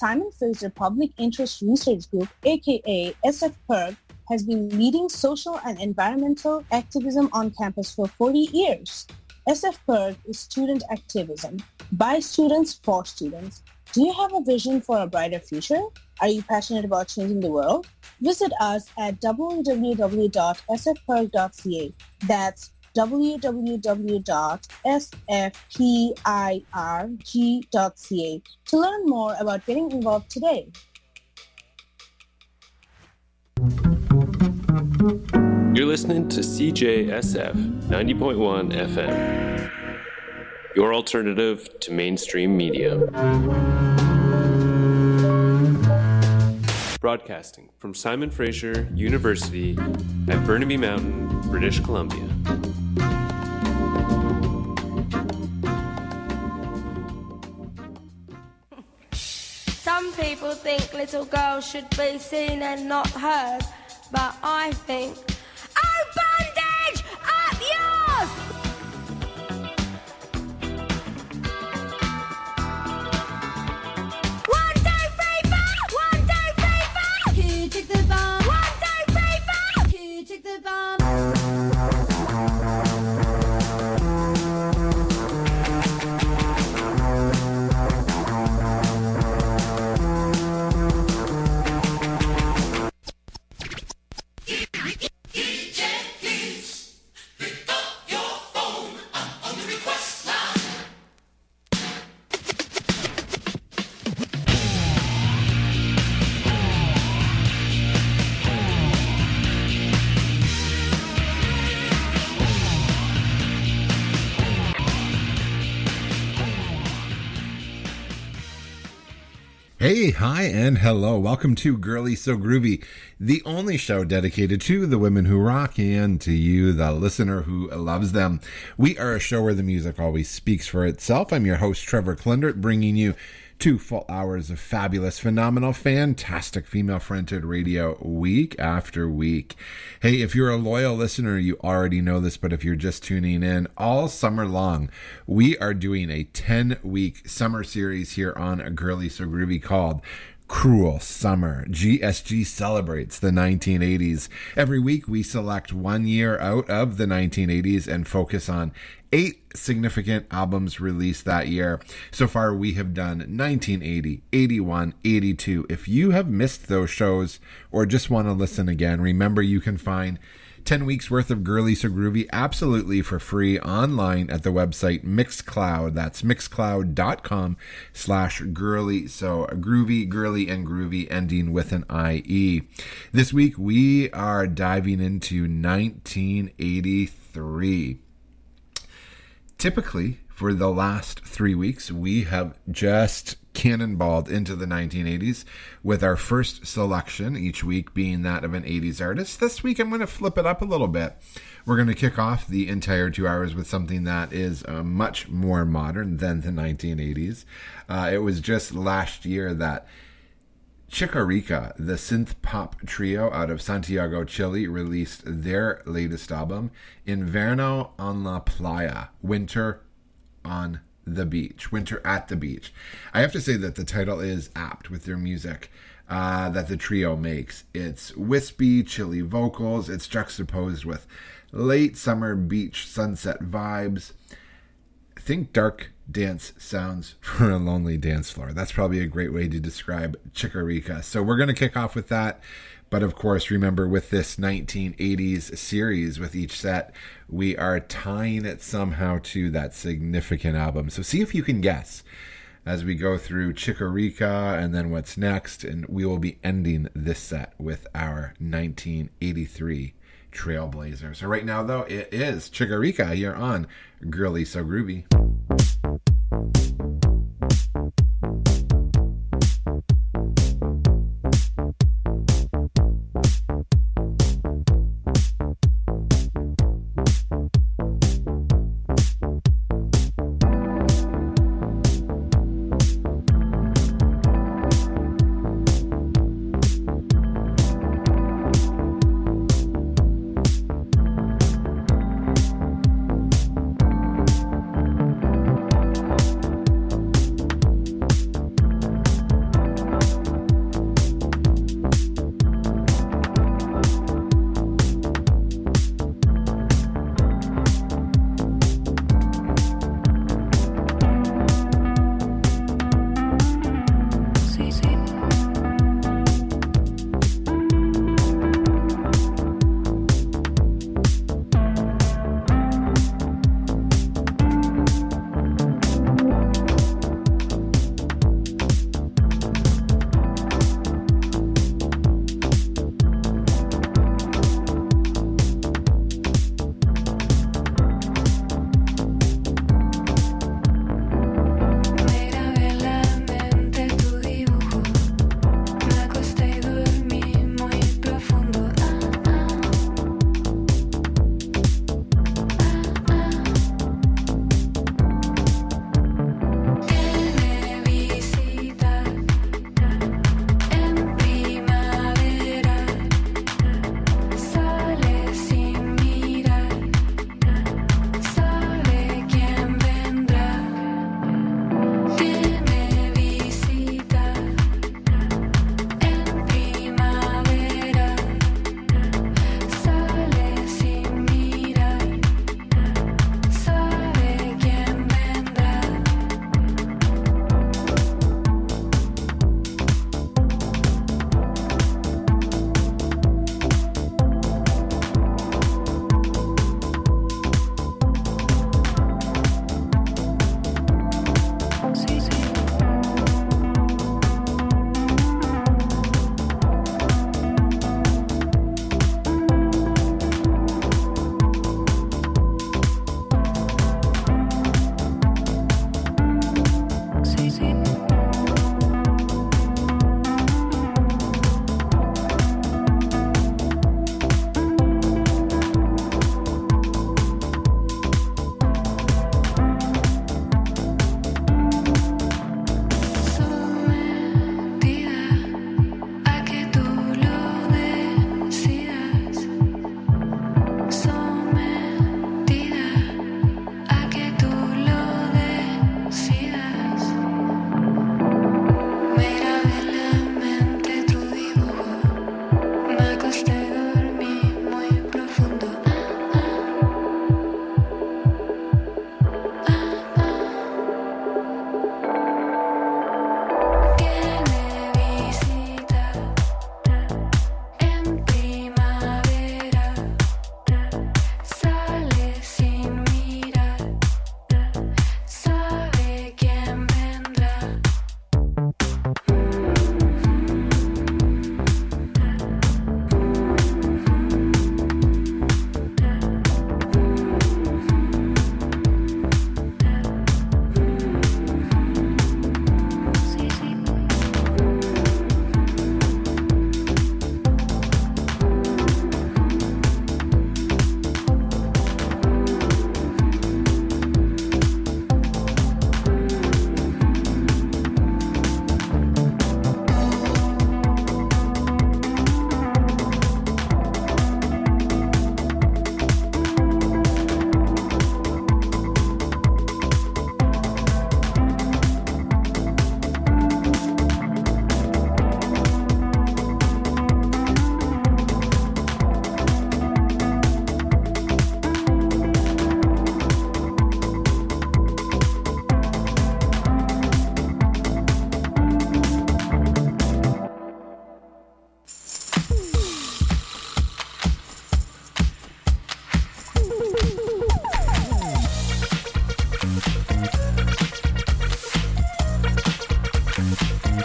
Simon Fraser Public Interest Research Group, aka SFPIRG, has been leading social and environmental activism on campus for 40 years. SFPIRG is student activism, by students, for students. Do you have a vision for a brighter future? Are you passionate about changing the world? Visit us at www.sfpirg.ca. That's www.sfpirg.ca to learn more about getting involved today. You're listening to CJSF 90.1 FM, your alternative to mainstream media. Broadcasting from Simon Fraser University at Burnaby Mountain, British Columbia. Some people think little girls should be seen and not heard, but I think, oh, bondage, up yours! One, two, three, four! One, two, three, four! Who took the bomb? One, two, three, four! Who took the bomb? Hey, hi, and hello. Welcome to Girly So Groovy, the only show dedicated to the women who rock and to you, the listener who loves them. We are a show where the music always speaks for itself. I'm your host, Trevor Klindert, bringing you 2 full hours of fabulous, phenomenal, fantastic female-fronted radio week after week. Hey, if you're a loyal listener, you already know this, but if you're just tuning in, all summer long, we are doing a 10-week summer series here on Girly So Groovy called Cruel Summer. GSG celebrates the 1980s. Every week, we select 1 year out of the 1980s and focus on 8 significant albums released that year. So far, we have done 1980, 81, 82. If you have missed those shows or just want to listen again, remember you can find 10 weeks worth of Girly So Groovy absolutely for free online at the website Mixcloud. That's mixcloud.com/girly. So groovy, girly, and groovy ending with an IE. This week we are diving into 1983. Typically, for the last 3 weeks, we have just cannonballed into the 1980s with our first selection each week being that of an 80s artist. This week, I'm going to flip it up a little bit. We're going to kick off the entire 2 hours with something that is much more modern than the 1980s. It was just last year that Chica Rica, the synth pop trio out of Santiago, Chile, released their latest album, Inverno en la Playa, Winter on the Beach, Winter at the Beach. I have to say that the title is apt with their music that the trio makes. It's wispy, chilly vocals. It's juxtaposed with late summer beach sunset vibes. Think dark dance sounds for a lonely dance floor. That's probably a great way to describe Chica Rica. So we're going to kick off with that. But of course, remember with this 1980s series, with each set, we are tying it somehow to that significant album. So see if you can guess as we go through Chica Rica and then what's next. And we will be ending this set with our 1983 Trailblazer. So right now, though, it is Chica Rica here on Girly So Groovy.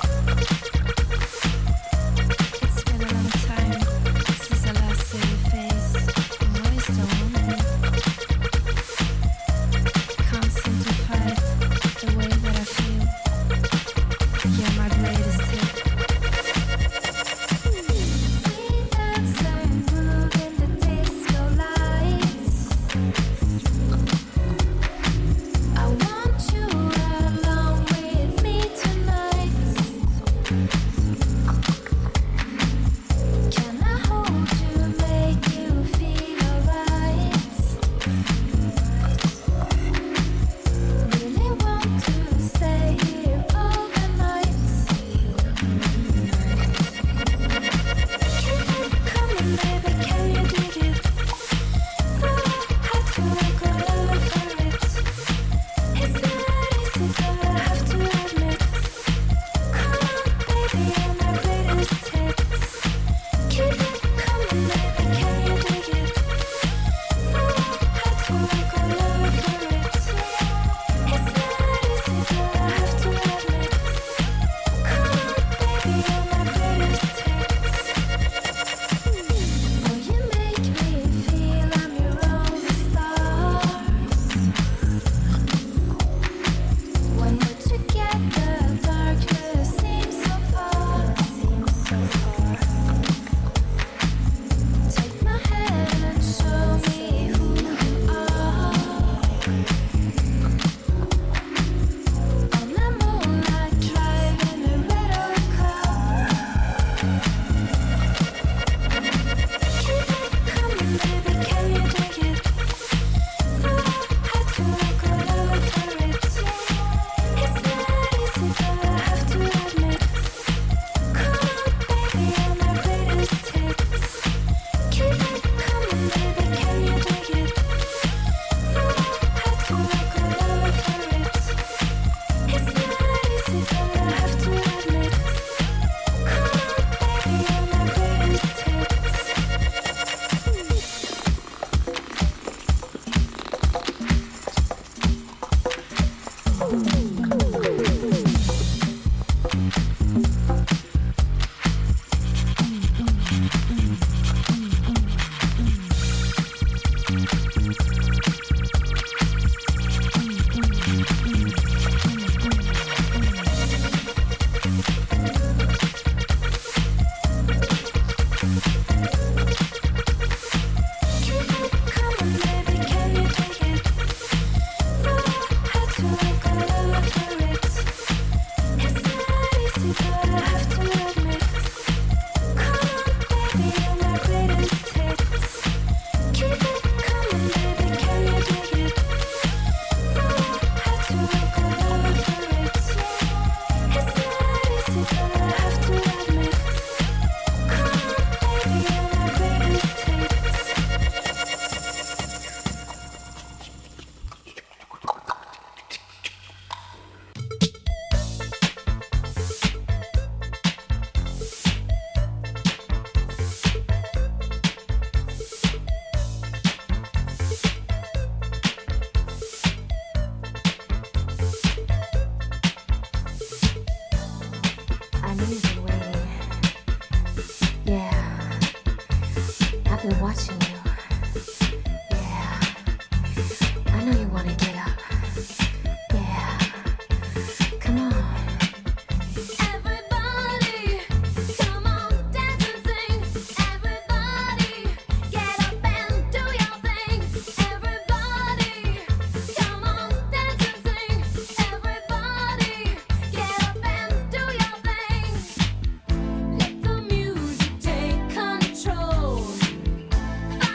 Let the music take control.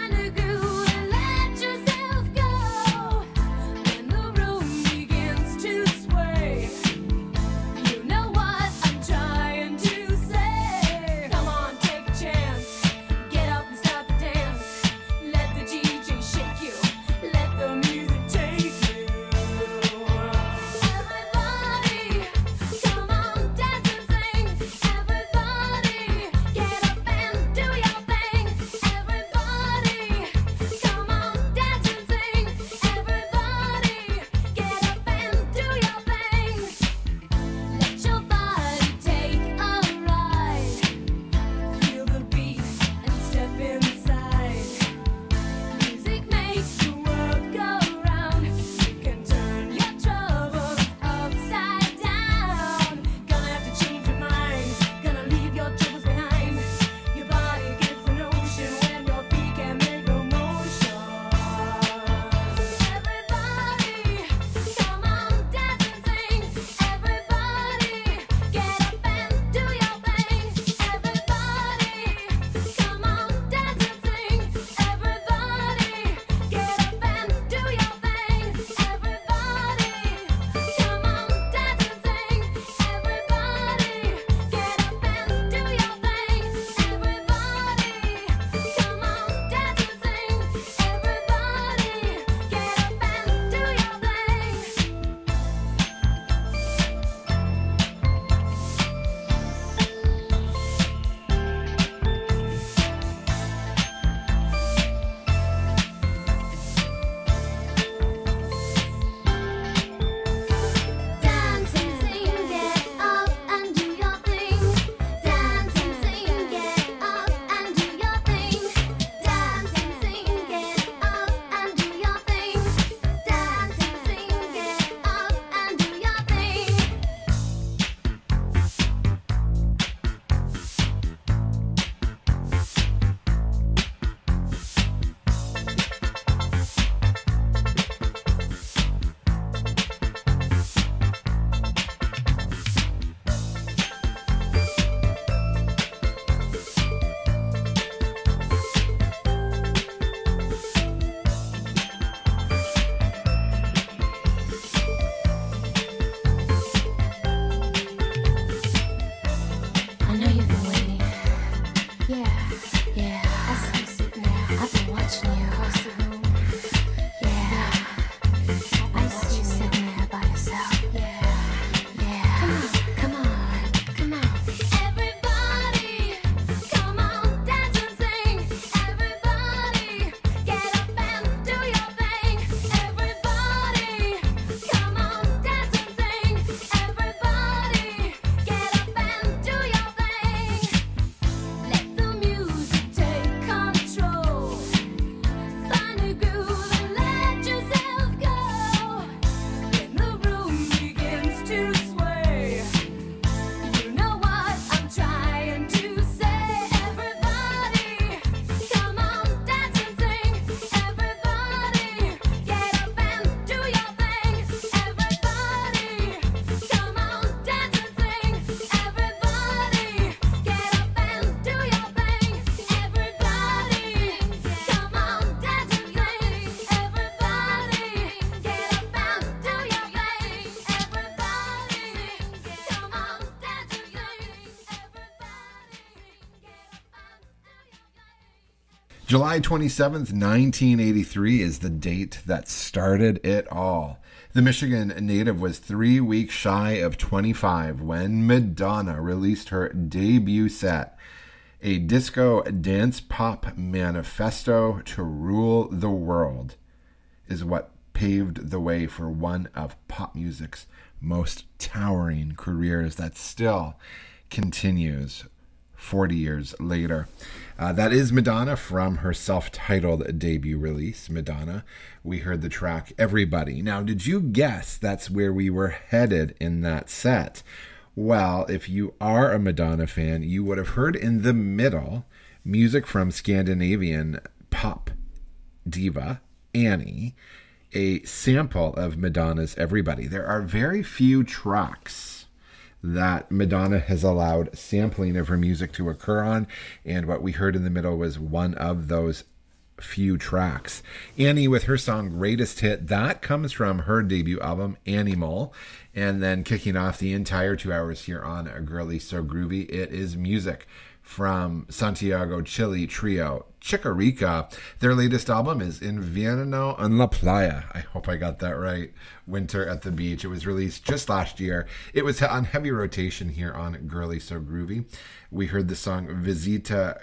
July 27th, 1983 is the date that started it all. The Michigan native was 3 weeks shy of 25 when Madonna released her debut set, a disco dance pop manifesto to rule the world, is what paved the way for one of pop music's most towering careers that still continues 40 years later. That is Madonna from her self-titled debut release, Madonna. We heard the track Everybody. Now, did you guess that's where we were headed in that set? Well, if you are a Madonna fan, you would have heard in the middle music from Scandinavian pop diva Annie, a sample of Madonna's Everybody. There are very few tracks that Madonna has allowed sampling of her music to occur on, and what we heard in the middle was one of those few tracks. Annie with her song Greatest Hit, that comes from her debut album Animal, and then kicking off the entire 2 hours here on Girly So Groovy, it is music from Santiago Chile trio Chica Rica. Their latest album is Invierno en la Playa. I hope I got that right. Winter at the Beach. It was released just last year. It was on heavy rotation here on Girly So Groovy. We heard the song Visita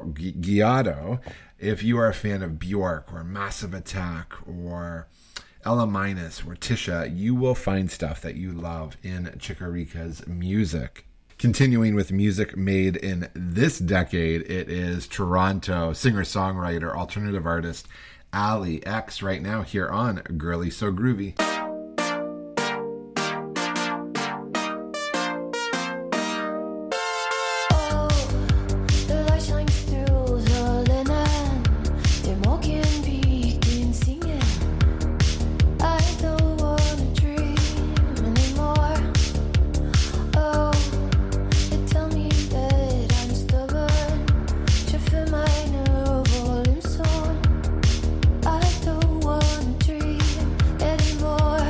Guiado. If you are a fan of Bjork or Massive Attack or Ella Minus or Tisha, you will find stuff that you love in Chica Rica's music. Continuing with music made in this decade, it is Toronto singer-songwriter, alternative artist Ali X right now here on Girly So Groovy. Anymore.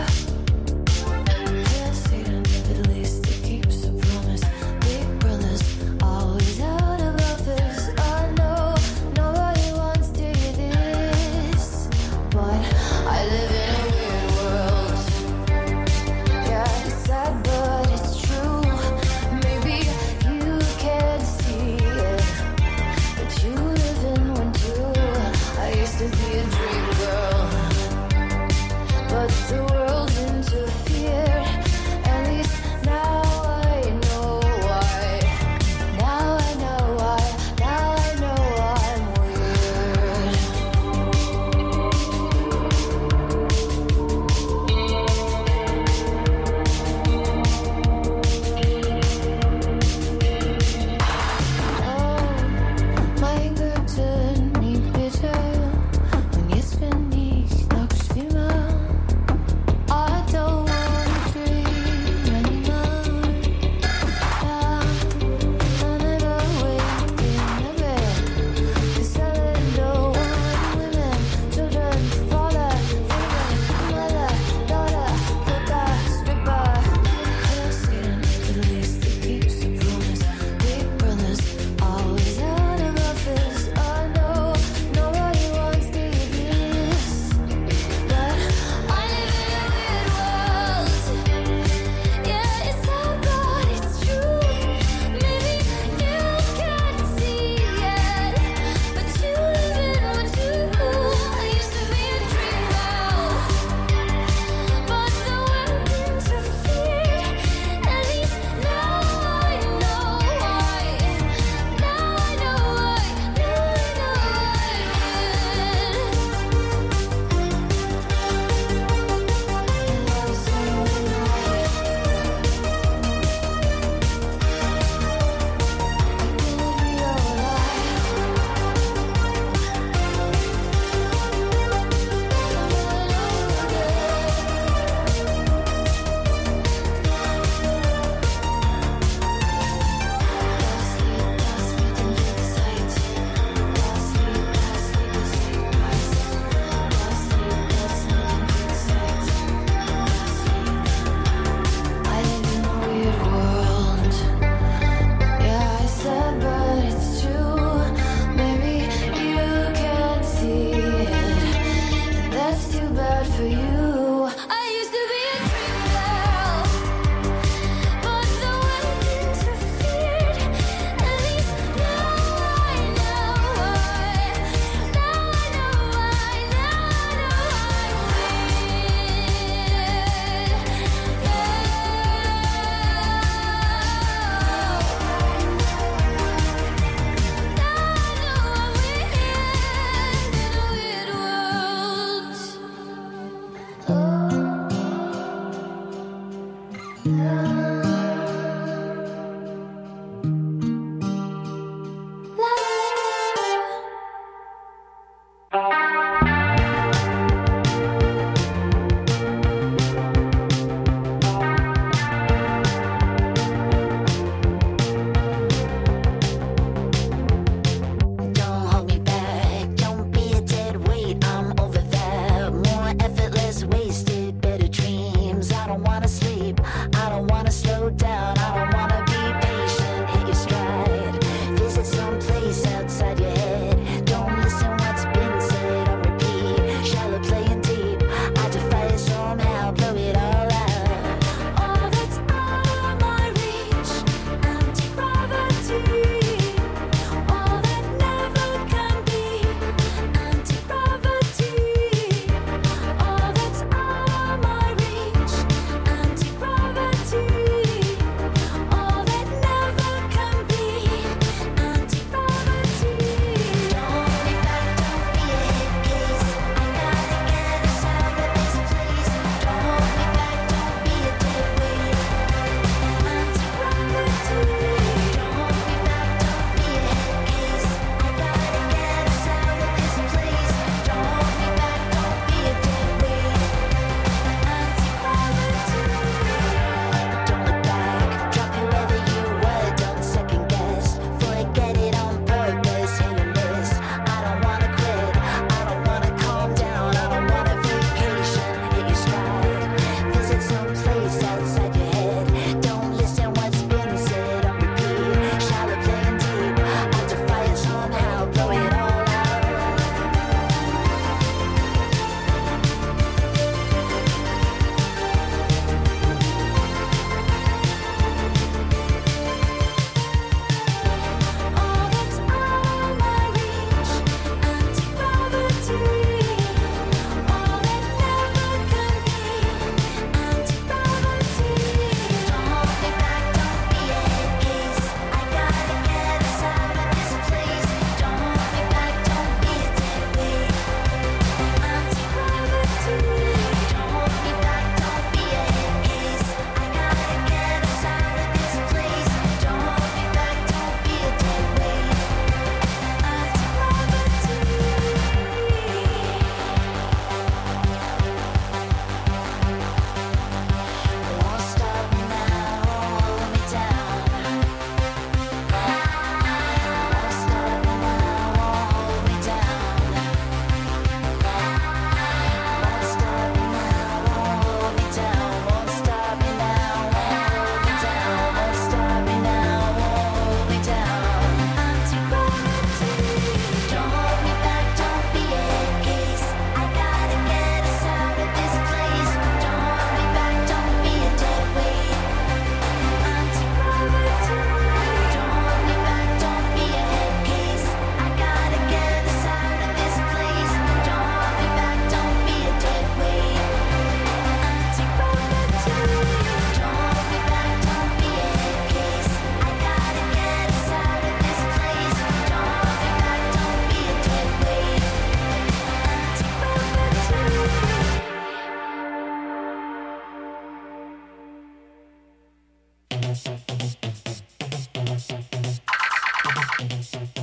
Bye.